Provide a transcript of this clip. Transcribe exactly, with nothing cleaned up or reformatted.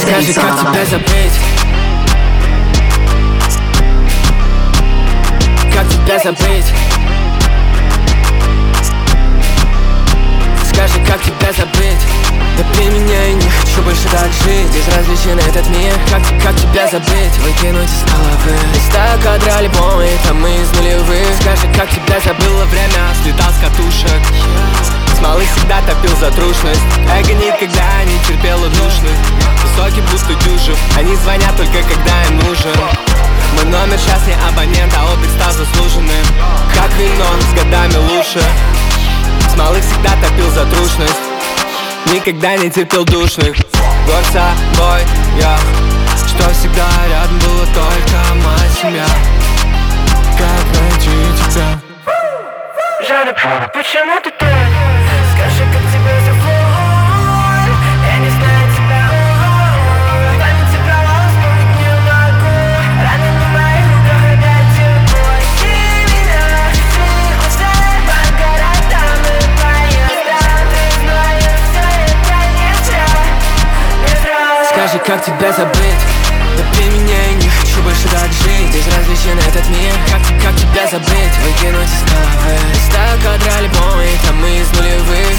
Скажи, как тебя забыть? Как тебя забыть? Скажи, как тебя забыть? Допей меня, я не хочу больше так жить. Безразличен этот мир. Как, как тебя забыть? Выкинуть из головы листа кадра альбома, и там мы из нулевых. Скажи, как тебя забыло время, слетал с катушек. С малых всегда топил за трушность. Эго никогда не терпело душных. Высокий пустой дюжев. Они звонят только когда им нужен. Мой номер сейчас не абонент, а отдых стал заслуженным. Как вино, с годами лучше. С малых всегда топил за трушность. Никогда не терпел душных. Горд собой я, что всегда рядом была только моя семья. Как найти тебя? Жанна, почему ты тут? Скажи, как тебя зовут? Я не знаю тебя. В памяти провал вспомнить не могу. Раны на моих руках опять тепло. Ищи меня, ищи уже по городам и поездам. Ты знаешь, все это не зря, не зря. Скажи, как тебя забыть? Допей меня, я не хочу больше так жить. Безразличен этот мир. Как, как тебя забыть? Выкинуть из головы листа кадра альбома, и там мы из нулевых.